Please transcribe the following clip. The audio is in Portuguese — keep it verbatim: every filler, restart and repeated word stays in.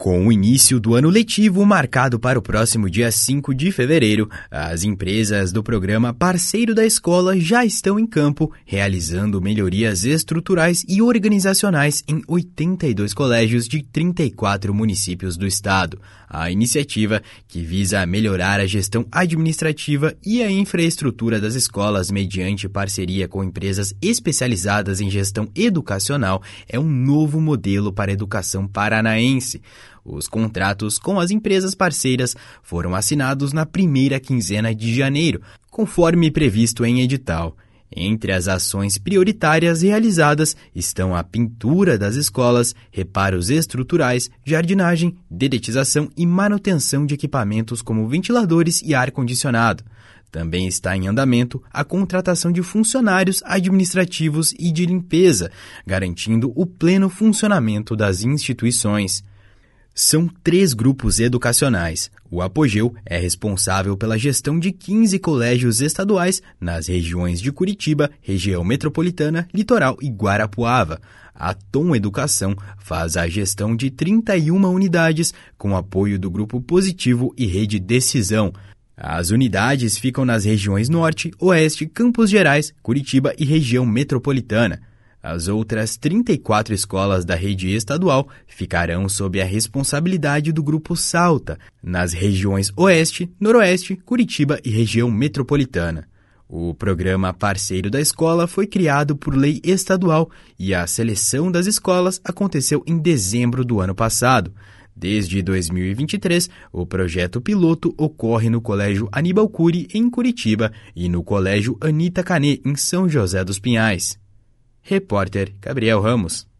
Com o início do ano letivo marcado para o próximo dia cinco de fevereiro, as empresas do programa Parceiro da Escola já estão em campo, realizando melhorias estruturais e organizacionais em oitenta e dois colégios de trinta e quatro municípios do estado. A iniciativa, que visa melhorar a gestão administrativa e a infraestrutura das escolas mediante parceria com empresas especializadas em gestão educacional, é um novo modelo para a educação paranaense. Os contratos com as empresas parceiras foram assinados na primeira quinzena de janeiro, conforme previsto em edital. Entre as ações prioritárias realizadas estão a pintura das escolas, reparos estruturais, jardinagem, dedetização e manutenção de equipamentos como ventiladores e ar-condicionado. Também está em andamento a contratação de funcionários administrativos e de limpeza, garantindo o pleno funcionamento das instituições. São três grupos educacionais. O Apogeu é responsável pela gestão de quinze colégios estaduais nas regiões de Curitiba, região metropolitana, Litoral e Guarapuava. A Tom Educação faz a gestão de trinta e uma unidades, com apoio do Grupo Positivo e Rede Decisão. As unidades ficam nas regiões Norte, Oeste, Campos Gerais, Curitiba e região metropolitana. As outras trinta e quatro escolas da rede estadual ficarão sob a responsabilidade do Grupo Salta, nas regiões Oeste, Noroeste, Curitiba e região metropolitana. O programa Parceiro da Escola foi criado por lei estadual e a seleção das escolas aconteceu em dezembro do ano passado. Desde dois mil e vinte e três, o projeto piloto ocorre no Colégio Aníbal Cury, em Curitiba, e no Colégio Anita Canê, em São José dos Pinhais. Repórter Gabriel Ramos.